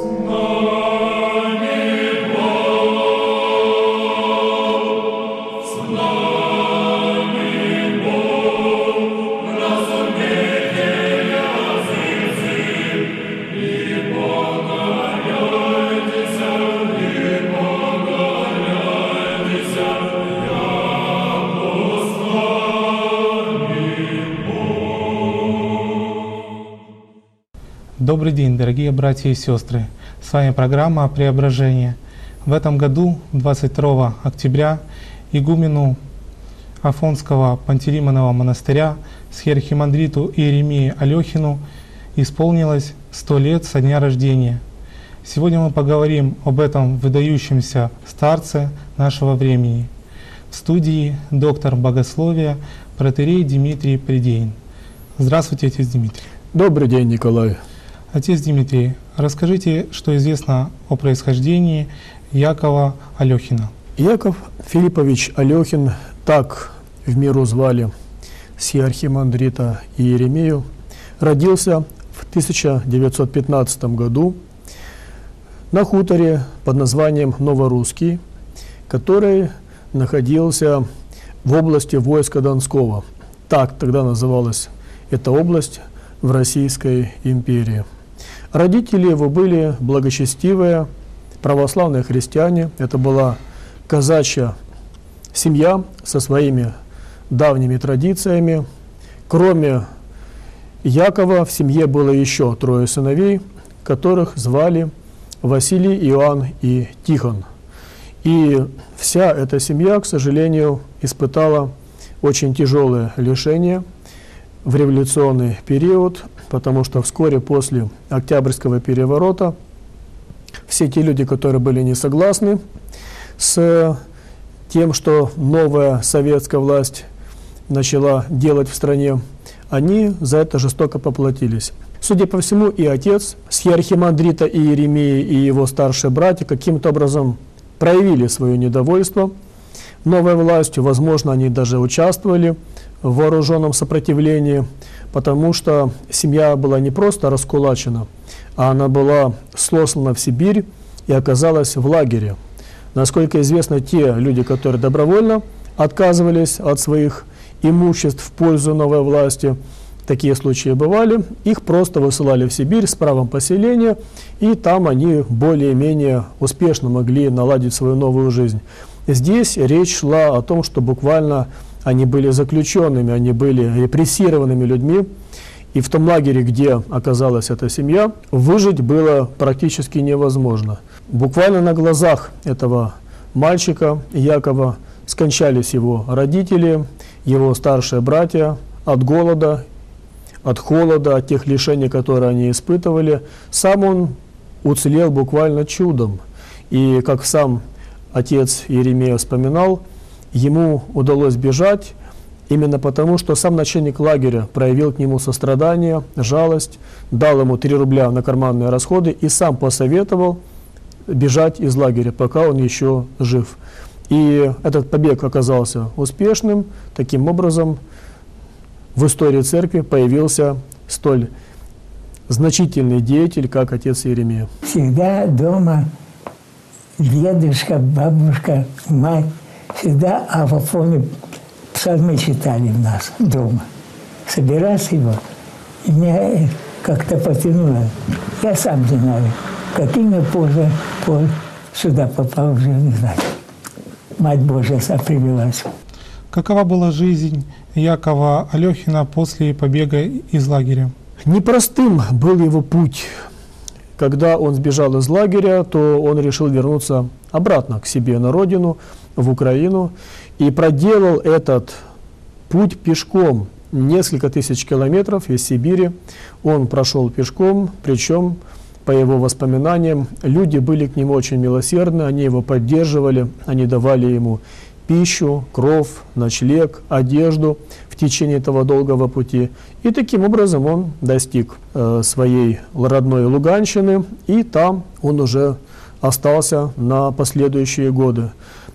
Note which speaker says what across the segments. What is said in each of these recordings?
Speaker 1: Добрый день, дорогие братья и сестры! С вами программа «Преображение». В этом году, 22 октября, игумену Афонского Пантелеймонового монастыря схиархимандриту Иеремии Алехину исполнилось 100 лет со дня рождения. Сегодня мы поговорим об этом выдающемся старце нашего времени. В студии доктор богословия протоиерей Дмитрий Придеин. Здравствуйте, отец Дмитрий.
Speaker 2: Добрый день, Николай.
Speaker 1: Отец Дмитрий, расскажите, что известно о происхождении Якова Алехина.
Speaker 2: Яков Филиппович Алехин, так в миру звали схиархимандрита Иеремию, родился в 1915 году на хуторе под названием Новорусский, который находился в области войска Донского. Так тогда называлась эта область в Российской империи. Родители его были благочестивые, православные христиане. Это была казачья семья со своими давними традициями. Кроме Якова в семье было еще 3 сыновей, которых звали Василий, Иоанн и Тихон. И вся эта семья, к сожалению, испытала очень тяжелое лишение в революционный период, потому что вскоре после Октябрьского переворота все те люди, которые были не согласны с тем, что новая советская власть начала делать в стране, они за это жестоко поплатились. Судя по всему, и отец схиархимандрита Иеремии, и его старшие братья каким-то образом проявили свое недовольство новой властью. Возможно, они даже участвовали в вооруженном сопротивлении, потому что семья была не просто раскулачена, а она была сослана в Сибирь и оказалась в лагере. Насколько известно, те люди, которые добровольно отказывались от своих имуществ в пользу новой власти, такие случаи бывали, их просто высылали в Сибирь с правом поселения, и там они более-менее успешно могли наладить свою новую жизнь. Здесь речь шла о том, что буквально они были заключенными, они были репрессированными людьми, и в том лагере, где оказалась эта семья, выжить было практически невозможно. Буквально на глазах этого мальчика Якова скончались его родители, его старшие братья от голода, от холода, от тех лишений, которые они испытывали. Сам он уцелел буквально чудом. И как сам отец Иеремия вспоминал, ему удалось бежать именно потому, что сам начальник лагеря проявил к нему сострадание, жалость, дал ему 3 рубля на карманные расходы и сам посоветовал бежать из лагеря, пока он еще жив. И этот побег оказался успешным. Таким образом, в истории церкви появился столь значительный деятель, как отец Иеремия.
Speaker 3: Всегда дома дедушка, бабушка, мать, всегда Афоне псалмы читали у нас дома. Собирался его, и меня как-то потянуло. Я сам не знаю, каким я позже сюда попал, уже не знаю. Мать Божья привелась.
Speaker 1: Какова была жизнь Якова Алехина после побега из лагеря?
Speaker 2: Непростым был его путь. Когда он сбежал из лагеря, то он решил вернуться обратно к себе на родину, в Украину, и проделал этот путь пешком. Несколько тысяч километров из Сибири он прошел пешком, причем, по его воспоминаниям, люди были к нему очень милосердны, они его поддерживали, они давали ему пищу, кров, ночлег, одежду в течение этого долгого пути. И таким образом он достиг своей родной Луганщины, и там он уже остался на последующие годы.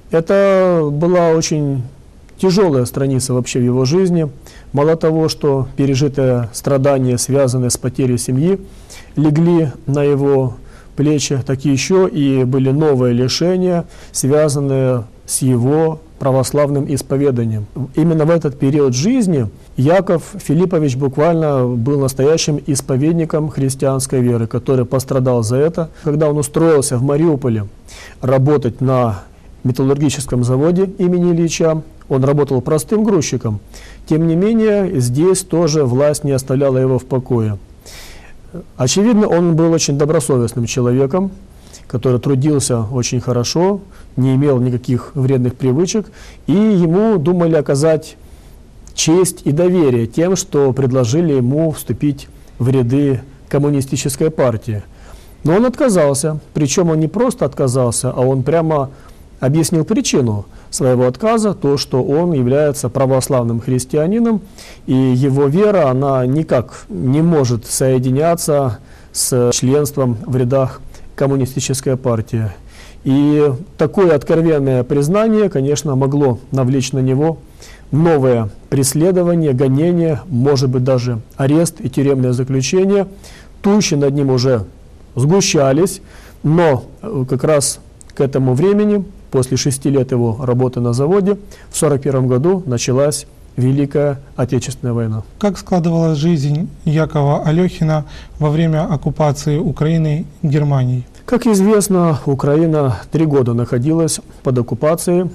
Speaker 2: Это была очень тяжелая страница вообще в его жизни. Мало того, что пережитые страдания, связанные с потерей семьи, легли на его плечи, так еще и были новые лишения, связанные с его православным исповеданием. Именно в этот период жизни Яков Филиппович буквально был настоящим исповедником христианской веры, который пострадал за это. Когда он устроился в Мариуполе работать на металлургическом заводе имени Ильича, он работал простым грузчиком. Тем не менее, здесь тоже власть не оставляла его в покое. Очевидно, он был очень добросовестным человеком, который трудился очень хорошо, не имел никаких вредных привычек, и ему думали оказать честь и доверие тем, что предложили ему вступить в ряды коммунистической партии. Но он отказался, причем он не просто отказался, а он прямо объяснил причину своего отказа, то, что он является православным христианином, и его вера, она никак не может соединяться с членством в рядах коммунистической партии. И такое откровенное признание, конечно, могло навлечь на него новое преследование, гонение, может быть, даже арест и тюремное заключение. Тучи над ним уже сгущались, но как раз к этому времени, после 6 лет его работы на заводе, в 1941 году началась Великая Отечественная война.
Speaker 1: Как складывалась жизнь Якова Алехина во время оккупации Украины Германией?
Speaker 2: Как известно, Украина 3 года находилась под оккупацией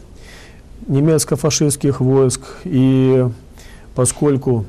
Speaker 2: немецко-фашистских войск, и поскольку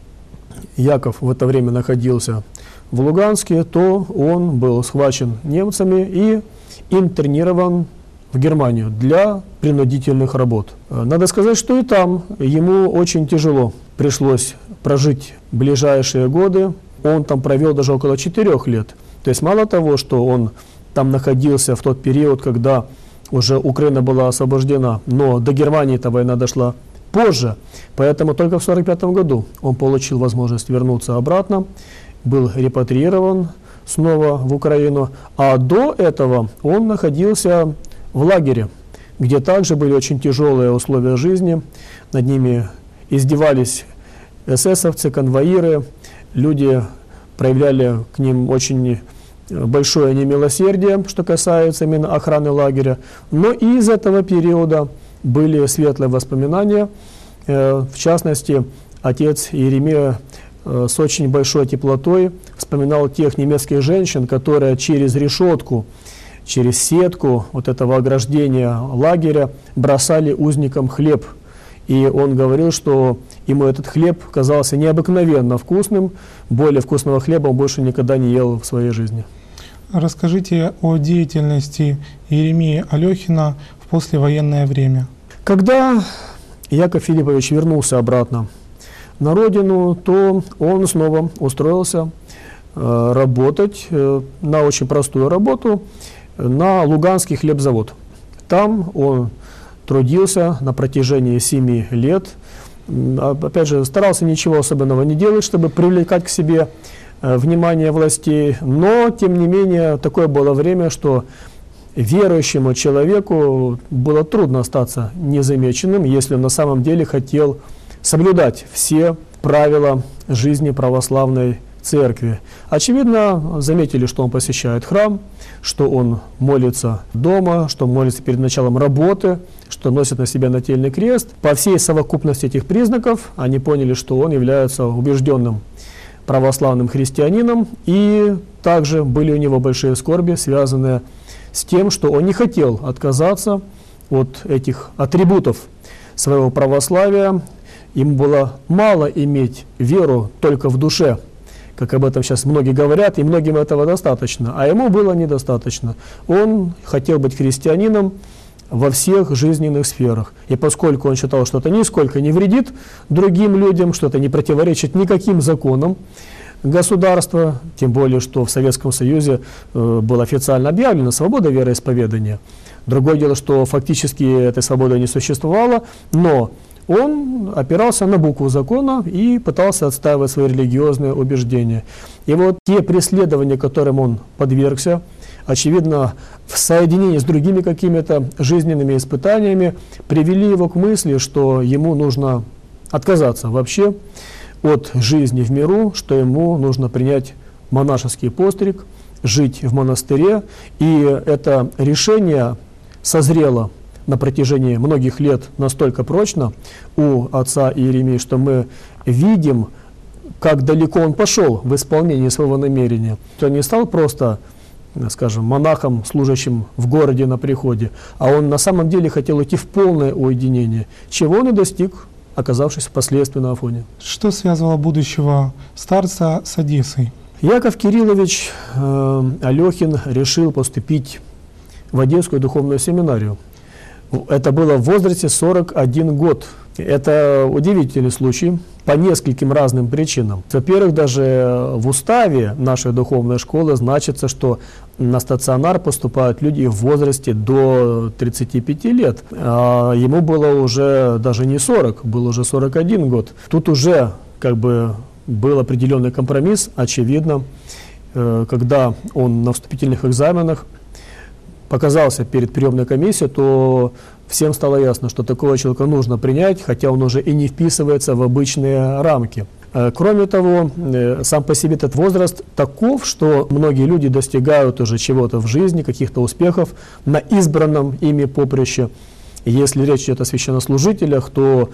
Speaker 2: Яков в это время находился в Луганске, то он был схвачен немцами и интернирован в Германию для принудительных работ. Надо сказать, что и там ему очень тяжело пришлось прожить ближайшие годы. Он там провел даже около 4 лет. То есть мало того, что он там находился в тот период, когда уже Украина была освобождена, но до Германии эта война дошла позже, поэтому только в 1945 году он получил возможность вернуться обратно, был репатриирован снова в Украину, а до этого он находился в лагере, где также были очень тяжелые условия жизни, над ними издевались эсэсовцы, конвоиры, люди проявляли к ним очень большое немилосердие, что касается именно охраны лагеря, но и из этого периода были светлые воспоминания, в частности, отец Иеремия с очень большой теплотой вспоминал тех немецких женщин, которые через решетку, через сетку вот этого ограждения лагеря бросали узникам хлеб. И он говорил, что ему этот хлеб казался необыкновенно вкусным, более вкусного хлеба он больше никогда не ел в своей жизни.
Speaker 1: Расскажите о деятельности Иеремии Алехина в послевоенное время.
Speaker 2: Когда Яков Филиппович вернулся обратно на родину, то он снова устроился работать на очень простую работу на Луганский хлебзавод. Там он трудился на протяжении 7 лет. Опять же, старался ничего особенного не делать, чтобы привлекать к себе внимание властей, но, тем не менее, такое было время, что верующему человеку было трудно остаться незамеченным, если он на самом деле хотел соблюдать все правила жизни православной церкви. Очевидно, заметили, что он посещает храм, что он молится дома, что он молится перед началом работы, что носит на себя нательный крест. По всей совокупности этих признаков они поняли, что он является убежденным православным христианином, и также были у него большие скорби, связанные с тем, что он не хотел отказаться от этих атрибутов своего православия. Ему было мало иметь веру только в душе, как об этом сейчас многие говорят, и многим этого достаточно, а ему было недостаточно. Он хотел быть христианином во всех жизненных сферах. И поскольку он считал, что это нисколько не вредит другим людям, что это не противоречит никаким законам государства, тем более, что в Советском Союзе была официально объявлена свобода вероисповедания. Другое дело, что фактически этой свободы не существовало, но он опирался на букву закона и пытался отстаивать свои религиозные убеждения. И вот те преследования, которым он подвергся, очевидно, в соединении с другими какими-то жизненными испытаниями, привели его к мысли, что ему нужно отказаться вообще от жизни в миру, что ему нужно принять монашеский постриг жить в монастыре, и это решение созрело на протяжении многих лет настолько прочно у отца Иеремии, что мы видим, как далеко он пошел в исполнении своего намерения. Он не стал просто, скажем, монахом, служащим в городе на приходе, а он на самом деле хотел идти в полное уединение, чего он и достиг, оказавшись впоследствии на Афоне.
Speaker 1: Что связывало будущего старца с Одессой?
Speaker 2: Яков Кириллович Алехин решил поступить в Одесскую духовную семинарию. Это было в возрасте 41 год. Это удивительный случай по нескольким разным причинам. Во-первых, даже в уставе нашей духовной школы значится, что на стационар поступают люди в возрасте до 35 лет. А ему было уже даже не 40, был уже 41 год. Тут уже как бы был определенный компромисс, очевидно, когда он на вступительных экзаменах показался перед приемной комиссией, то всем стало ясно, что такого человека нужно принять, хотя он уже и не вписывается в обычные рамки. Кроме того, сам по себе этот возраст таков, что многие люди достигают уже чего-то в жизни, каких-то успехов на избранном ими поприще. Если речь идет о священнослужителях, то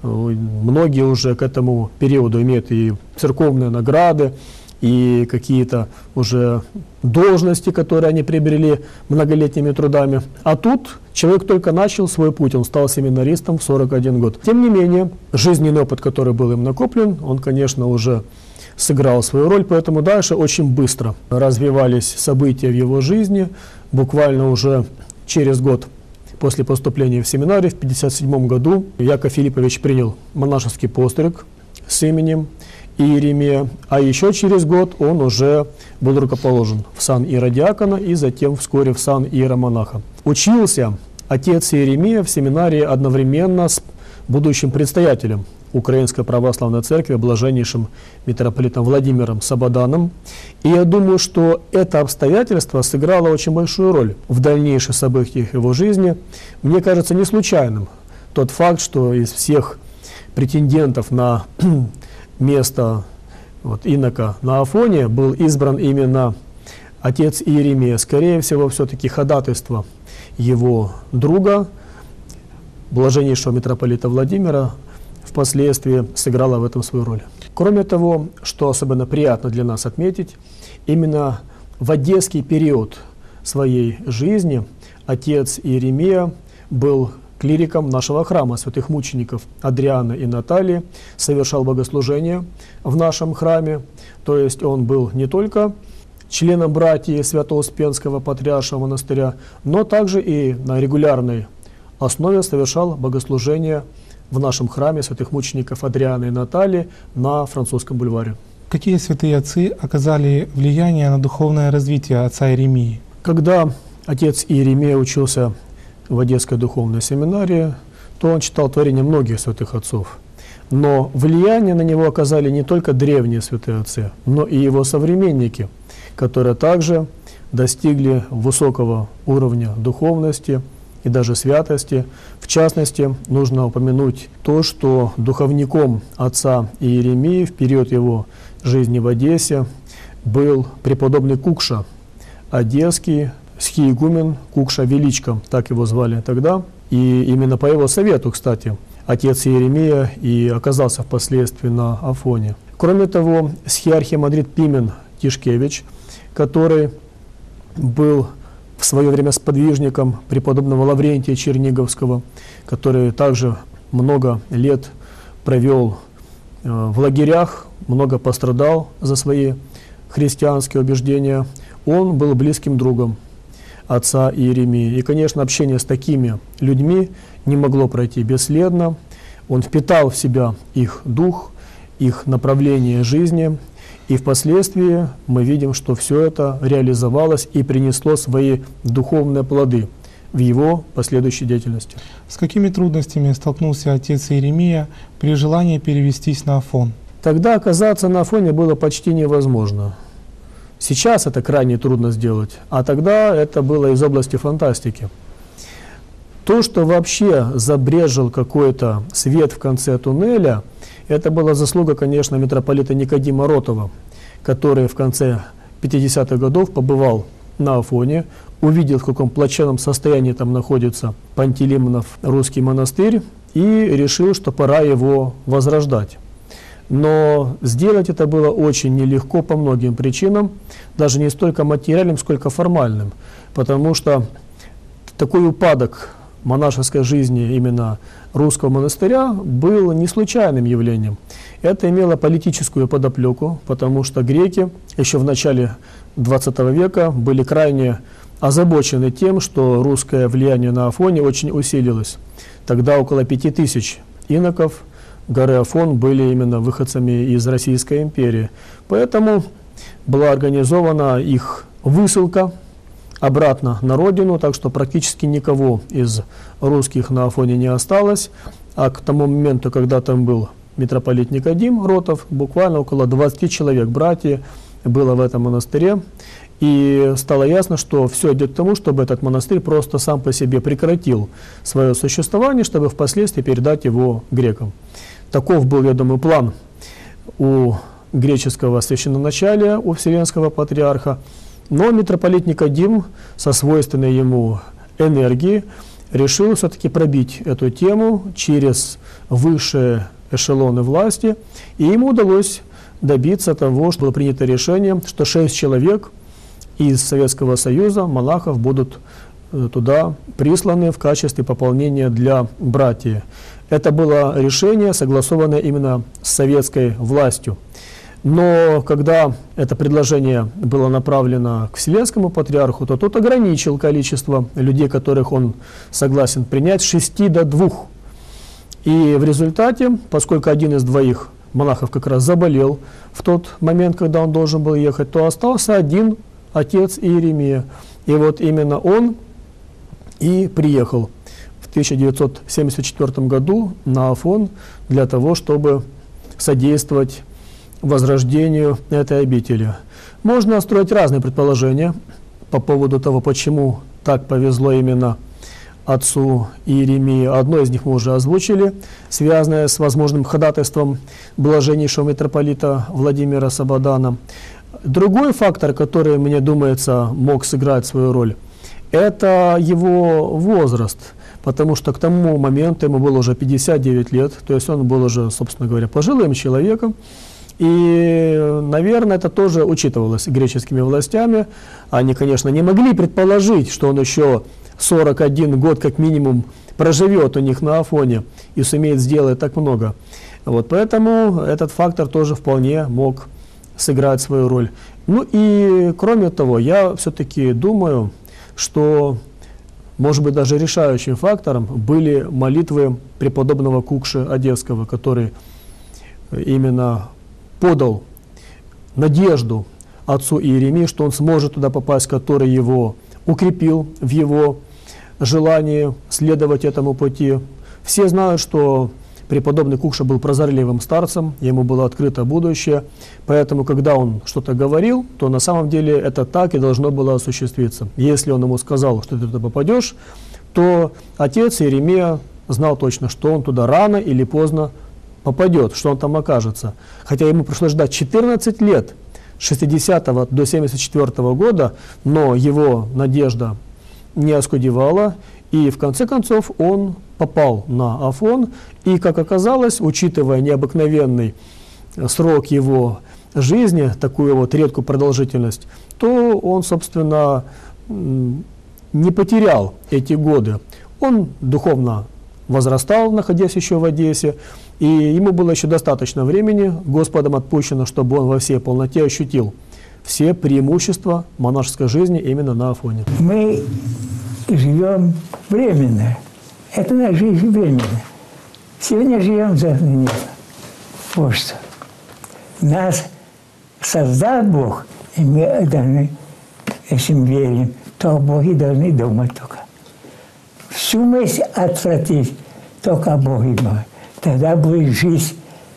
Speaker 2: многие уже к этому периоду имеют и церковные награды, и какие-то уже должности, которые они приобрели многолетними трудами. А тут человек только начал свой путь, он стал семинаристом в 41 год. Тем не менее, жизненный опыт, который был им накоплен, он, конечно, уже сыграл свою роль, поэтому дальше очень быстро развивались события в его жизни. Буквально уже через год после поступления в семинарий, в 1957 году, Яков Филиппович принял монашеский постриг с именем Иеремия, а еще через год он уже был рукоположен в сан иеродиакона и затем вскоре в сан иеромонаха. Учился отец Иеремия в семинарии одновременно с будущим предстоятелем Украинской Православной Церкви, блаженнейшим митрополитом Владимиром Сабаданом. И я думаю, что это обстоятельство сыграло очень большую роль в дальнейших событиях его жизни. Мне кажется не случайным тот факт, что из всех претендентов на место инока на Афоне был избран именно отец Иеремия. Скорее всего, все-таки ходатайство его друга, блаженнейшего митрополита Владимира, впоследствии сыграло в этом свою роль. Кроме того, что особенно приятно для нас отметить, именно в одесский период своей жизни отец Иеремия был клириком нашего храма святых мучеников Адриана и Натальи, совершал богослужение в нашем храме. То есть он был не только членом братьи Свято-Успенского Патриаршего монастыря, но также и на регулярной основе совершал богослужение в нашем храме святых мучеников Адриана и Натальи на Французском бульваре.
Speaker 1: Какие святые отцы оказали влияние на духовное развитие отца Иеремии?
Speaker 2: Когда отец Иеремия учился в Одесской духовной семинарии, то он читал творения многих святых отцов. Но влияние на него оказали не только древние святые отцы, но и его современники, которые также достигли высокого уровня духовности и даже святости. В частности, нужно упомянуть то, что духовником отца Иеремии в период его жизни в Одессе был преподобный Кукша, одесский схиегумен Кукша Величко, так его звали тогда. И именно по его совету, кстати, отец Иеремия и оказался впоследствии на Афоне. Кроме того, схиархимандрит Пимен Тишкевич, который был в свое время сподвижником преподобного Лаврентия Черниговского, который также много лет провел в лагерях, много пострадал за свои христианские убеждения, он был близким другом отца Иеремии. И, конечно, общение с такими людьми не могло пройти бесследно. Он впитал в себя их дух, их направление жизни. И впоследствии мы видим, что все это реализовалось и принесло свои духовные плоды в его последующей деятельности.
Speaker 1: С какими трудностями столкнулся отец Иеремия при желании перевестись на Афон?
Speaker 2: Тогда оказаться на Афоне было почти невозможно. Сейчас это крайне трудно сделать, а тогда это было из области фантастики. То, что вообще забрезжил какой-то свет в конце туннеля, это была заслуга, конечно, митрополита Никодима Ротова, который в конце 50-х годов побывал на Афоне, увидел, в каком плачевном состоянии там находится Пантелеймонов русский монастырь, и решил, что пора его возрождать. Но сделать это было очень нелегко по многим причинам, даже не столько материальным, сколько формальным, потому что такой упадок монашеской жизни именно русского монастыря был не случайным явлением. Это имело политическую подоплеку, потому что греки еще в начале XX века были крайне озабочены тем, что русское влияние на Афоне очень усилилось. Тогда около 5000 иноков горы Афон были именно выходцами из Российской империи. Поэтому была организована их высылка обратно на родину, так что практически никого из русских на Афоне не осталось. А к тому моменту, когда там был митрополит Никодим Ротов, буквально около 20 человек, братьев, было в этом монастыре. И стало ясно, что все идет к тому, чтобы этот монастырь просто сам по себе прекратил свое существование, чтобы впоследствии передать его грекам. Таков был, я думаю, план у греческого священноначалия, у Вселенского патриарха. Но митрополит Никодим со свойственной ему энергией решил все-таки пробить эту тему через высшие эшелоны власти, и ему удалось добиться того, что было принято решение, что 6 человек из Советского Союза, монахов, будут туда присланы в качестве пополнения для братьев. Это было решение, согласованное именно с советской властью. Но когда это предложение было направлено к Вселенскому патриарху, то тот ограничил количество людей, которых он согласен принять, с 6 до 2. И в результате, поскольку один из 2 монахов как раз заболел в тот момент, когда он должен был ехать, то остался один отец Иеремия. И вот именно он и приехал в 1974 году на Афон для того, чтобы содействовать возрождению этой обители. Можно строить разные предположения по поводу того, почему так повезло именно отцу Иеремии. Одно из них мы уже озвучили, связанное с возможным ходатайством блаженнейшего митрополита Владимира Сабадана. Другой фактор, который, мне думается, мог сыграть свою роль, это его возраст, потому что к тому моменту ему было уже 59 лет, то есть он был уже, собственно говоря, пожилым человеком. И, наверное, это тоже учитывалось греческими властями. Они, конечно, не могли предположить, что он еще 41 год как минимум проживет у них на Афоне и сумеет сделать так много. Вот, поэтому этот фактор тоже вполне мог сыграть свою роль. Ну и, кроме того, я все-таки думаю, что, может быть, даже решающим фактором были молитвы преподобного Кукши Одесского, который именно подал надежду отцу Иеремии, что он сможет туда попасть, который его укрепил в его желании следовать этому пути. Все знают, что преподобный Кукша был прозорливым старцем, ему было открыто будущее, поэтому, когда он что-то говорил, то на самом деле это так и должно было осуществиться. Если он ему сказал, что ты туда попадешь, то отец Иеремия знал точно, что он туда рано или поздно попадет, что он там окажется. Хотя ему пришлось ждать 14 лет, с 60 до 74 года, но его надежда не оскудевала, и в конце концов он попал на Афон, и, как оказалось, учитывая необыкновенный срок его жизни, такую вот редкую продолжительность, то он, собственно, не потерял эти годы. Он духовно возрастал, находясь еще в Одессе, и ему было еще достаточно времени, Господом отпущено, чтобы он во всей полноте ощутил все преимущества монашеской жизни именно на Афоне.
Speaker 3: Мы живем временно. Это наша жизнь временная. Сегодня живем, завтра нет. Вот что. Нас создал Бог, и мы должны, если мы верим, то о Боге должны думать только. Всю мысль отвратить, только о Боге думать. Тогда будет жизнь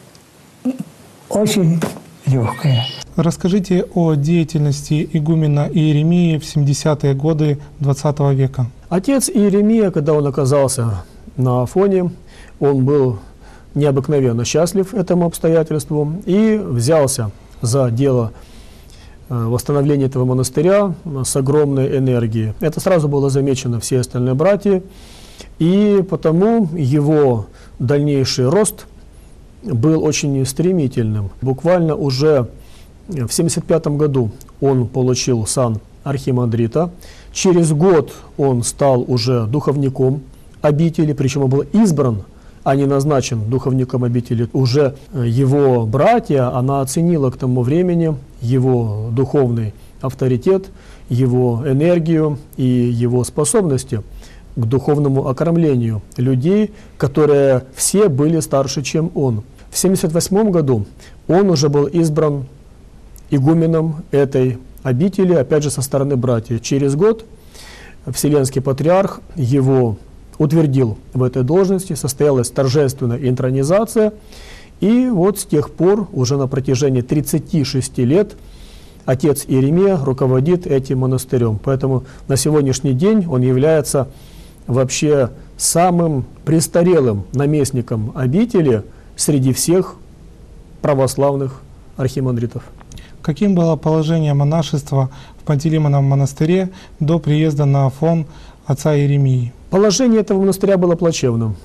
Speaker 3: очень легкая.
Speaker 1: Расскажите о деятельности игумена Иеремии в 70-е годы XX века.
Speaker 2: Отец Иеремия, когда он оказался на Афоне, он был необыкновенно счастлив этому обстоятельству и взялся за дело восстановления этого монастыря с огромной энергией. Это сразу было замечено все остальные братья, и потому его дальнейший рост был очень стремительным. Буквально уже в 1975 году он получил сан архимандрита. Через год он стал уже духовником обители, причем он был избран, а не назначен духовником обители. Уже его братья, она оценила к тому времени его духовный авторитет, его энергию и его способности к духовному окормлению людей, которые все были старше, чем он. В 1978 году он уже был избран игуменом этой обители, опять же со стороны братьев. Через год Вселенский Патриарх его утвердил в этой должности, состоялась торжественная интронизация, и вот с тех пор, уже на протяжении 36 лет, отец Иеремия руководит этим монастырем. Поэтому на сегодняшний день он является вообще самым престарелым наместником обители среди всех православных архимандритов.
Speaker 1: Каким было положение монашества в Пантелеймоновом монастыре до приезда на Афон отца Иеремии?
Speaker 2: Положение этого монастыря было плачевным.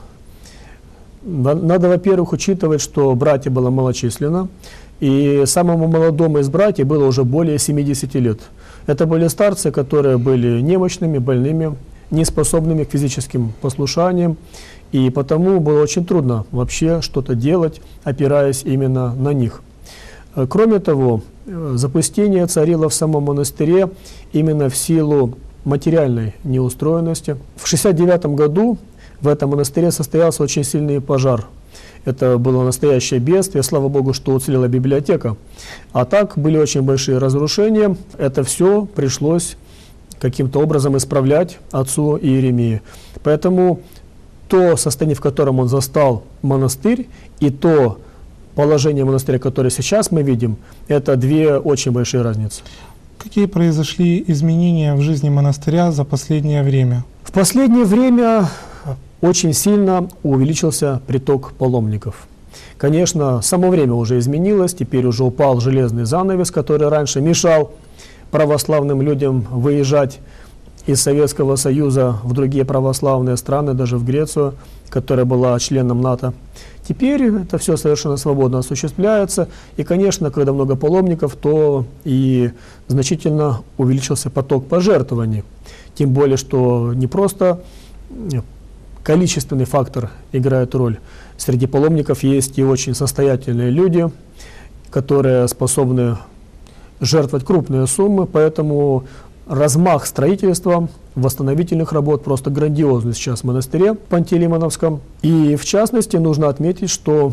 Speaker 2: Надо, во-первых, учитывать, что братья было малочисленно, и самому молодому из братьев было уже более 70 лет. Это были старцы, которые были немощными, больными, неспособными к физическим послушаниям, и потому было очень трудно вообще что-то делать, опираясь именно на них. Кроме того, запустение царило в самом монастыре именно в силу материальной неустроенности. В 1969 году в этом монастыре состоялся очень сильный пожар. Это было настоящее бедствие, слава Богу, что уцелела библиотека. А так были очень большие разрушения. Это все пришлось каким-то образом исправлять отцу Иеремии. Поэтому то состояние, в котором он застал монастырь, и то положение монастыря, которое сейчас мы видим, это две очень большие разницы.
Speaker 1: Какие произошли изменения в жизни монастыря за последнее время?
Speaker 2: В последнее время очень сильно увеличился приток паломников. Конечно, само время уже изменилось, теперь уже упал железный занавес, который раньше мешал православным людям выезжать из Советского Союза в другие православные страны, даже в Грецию, которая была членом НАТО. Теперь это все совершенно свободно осуществляется. И, конечно, когда много паломников, то и значительно увеличился поток пожертвований. Тем более, что не просто количественный фактор играет роль. Среди паломников есть и очень состоятельные люди, которые способны жертвовать крупные суммы, поэтому размах строительства, восстановительных работ просто грандиозный сейчас в монастыре Пантелеймоновском. И в частности нужно отметить, что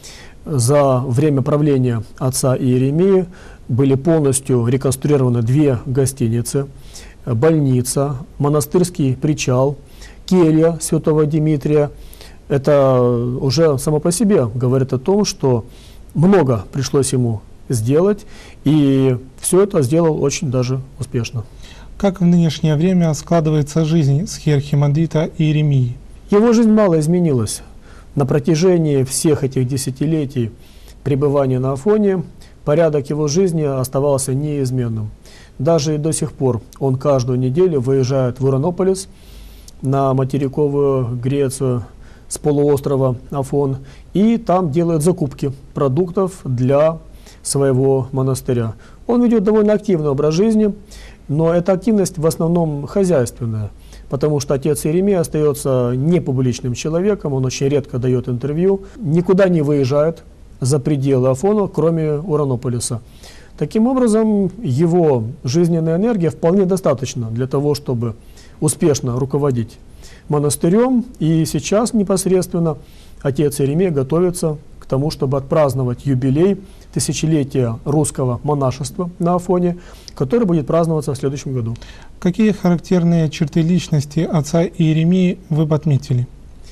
Speaker 2: за время правления отца Иеремии были полностью реконструированы две гостиницы, больница, монастырский причал, келья святого Димитрия. Это уже само по себе говорит о том, что много пришлось ему сделать, и все это сделал очень даже успешно.
Speaker 1: Как в нынешнее время складывается жизнь схиархимандрита Иеремии?
Speaker 2: Его жизнь мало изменилась. На протяжении всех этих десятилетий пребывания на Афоне порядок его жизни оставался неизменным. Даже и до сих пор он каждую неделю выезжает в Уранополис, на материковую Грецию с полуострова Афон, и там делает закупки продуктов для своего монастыря. Он ведет довольно активный образ жизни, но эта активность в основном хозяйственная, потому что отец Иеремия остается непубличным человеком, он очень редко дает интервью, никуда не выезжает за пределы Афона, кроме Уранополиса. Таким образом, его жизненная энергия вполне достаточна для того, чтобы успешно руководить монастырем, и сейчас непосредственно отец Иеремия готовится к тому, чтобы отпраздновать юбилей тысячелетия русского монашества на Афоне, который будет праздноваться в следующем году.
Speaker 1: Какие характерные черты личности отца Иеремии вы бы отметили?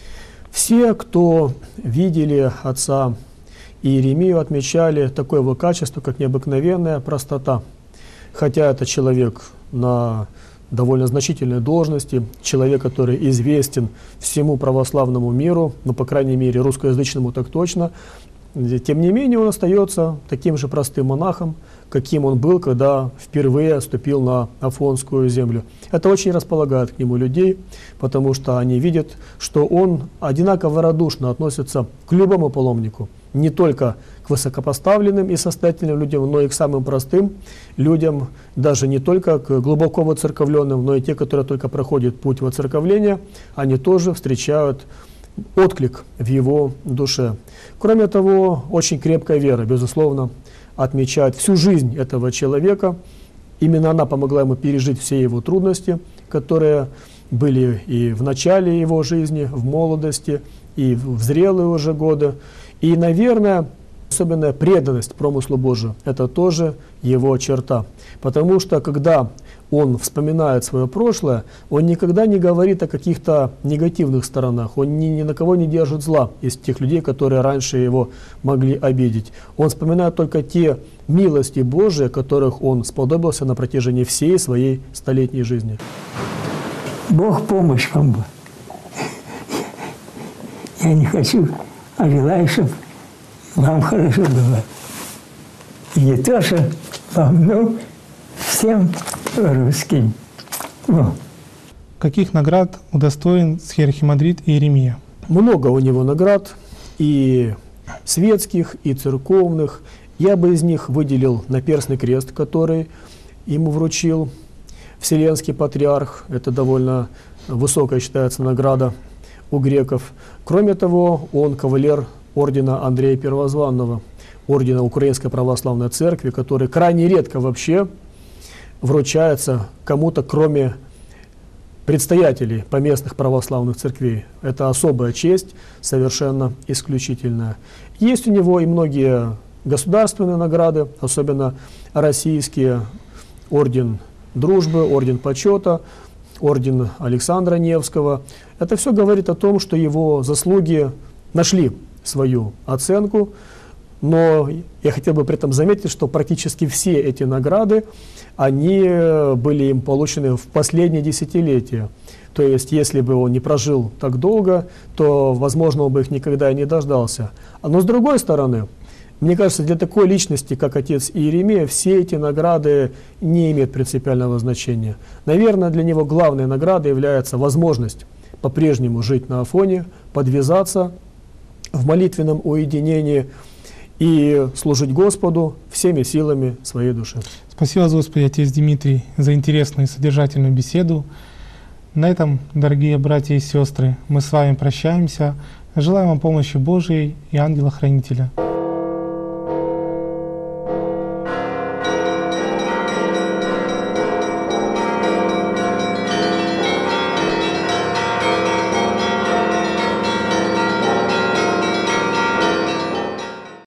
Speaker 2: Все, кто видели отца Иеремию, отмечали такое его качество, как необыкновенная простота. Хотя это человек на довольно значительной должности, человек, который известен всему православному миру, ну, по крайней мере, русскоязычному так точно, тем не менее он остается таким же простым монахом, каким он был, когда впервые ступил на Афонскую землю. Это очень располагает к нему людей, потому что они видят, что он одинаково радушно относится к любому паломнику, не только к высокопоставленным и состоятельным людям, но и к самым простым людям, даже не только к глубоко воцерковленным, но и те, которые только проходят путь воцерковления, они тоже встречают отклик в его душе. Кроме того, очень крепкая вера, безусловно, отмечает всю жизнь этого человека. Именно она помогла ему пережить все его трудности, которые были и в начале его жизни, в молодости, и в зрелые уже годы. И, наверное, особенная преданность промыслу Божию – это тоже его черта. Потому что, когда он вспоминает свое прошлое, он никогда не говорит о каких-то негативных сторонах, он ни на кого не держит зла из тех людей, которые раньше его могли обидеть. Он вспоминает только те милости Божии, которых он сподобился на протяжении всей своей столетней жизни.
Speaker 3: Бог помощь вам. Я не хочу, а желаю, чтобы вам хорошо было. И не то, что вам, но всем русским.
Speaker 1: Каких наград удостоен схиархимандрит Иеремия?
Speaker 2: Много у него наград, и светских, и церковных. Я бы из них выделил наперстный крест, который ему вручил Вселенский патриарх. Это довольно высокая считается награда у греков. Кроме того, он кавалер ордена Андрея Первозванного, ордена Украинской Православной Церкви, который крайне редко вообще вручается кому-то, кроме предстоятелей поместных православных церквей. Это особая честь, совершенно исключительная. Есть у него и многие государственные награды, особенно российские: орден Дружбы, орден Почета, орден Александра Невского. Это все говорит о том, что его заслуги нашли свою оценку, но я хотел бы при этом заметить, что практически все эти награды, они были им получены в последние десятилетия. То есть, если бы он не прожил так долго, то, возможно, он бы их никогда и не дождался. Но с другой стороны, мне кажется, для такой личности, как отец Иеремия, все эти награды не имеют принципиального значения. Наверное, для него главной наградой является возможность по-прежнему жить на Афоне, подвязаться в молитвенном уединении и служить Господу всеми силами своей души.
Speaker 1: Спасибо, Господи, отец Дмитрий, за интересную и содержательную беседу. На этом, дорогие братья и сестры, мы с вами прощаемся. Желаем вам помощи Божией и ангела-хранителя.